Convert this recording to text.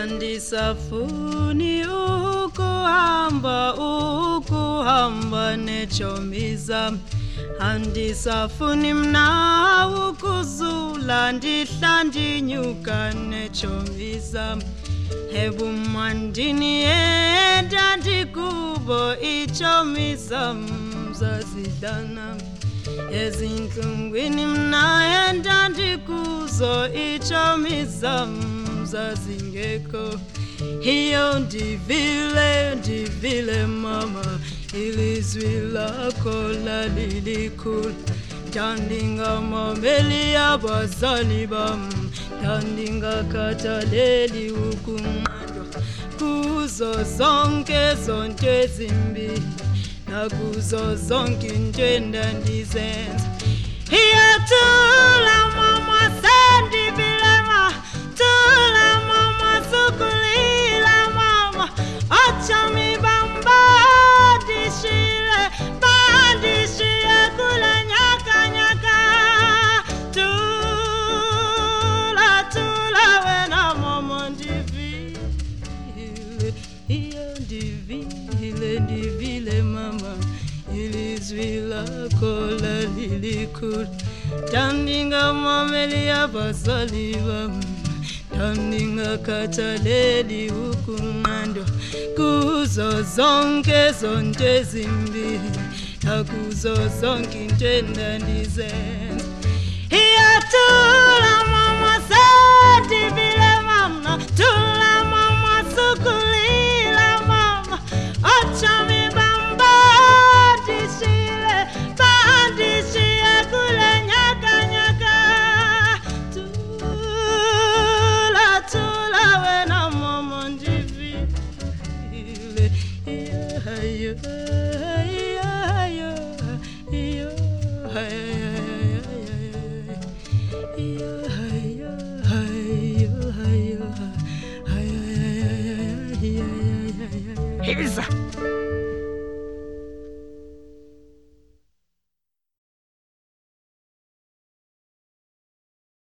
Andisafuni ukuhamba nechomiza. Andisafuni mna ukuzula ndihla ndinyuka nechomiza. Hebu mandini enda ndikubo ichomiza mzazidlana. Ezinhlungwini mna enda ndikuzo ichomiza zingeko. Hiyo ndivile mama, ilizwi lako lalilikula. Tandinga mameli abazali bam, tandinga kataleli ukumandwa. Kuzo zonke zonke zimbi, nakuzo zonke intwenda ndizenza. Hiyo tula mama sendivile ma, tula mama sukulila mama. Acha mi bamba bandishile kula nyaka nyaka. Tula wena mama ndivile. Iyo ndivile mama, ilizwi lako lalilikula. Tandinga mameli abazali bam, tandinga kataleli ukumando. Kuzo zonke zonke zimbi, nakuzo zonke intwenda ndizenza. Hiya tula mama sendivile mama, tula mama sukulila mama. Acha mi bamba bandishile kule nyaka nyaka. Tula wena mama ndivile. Hiza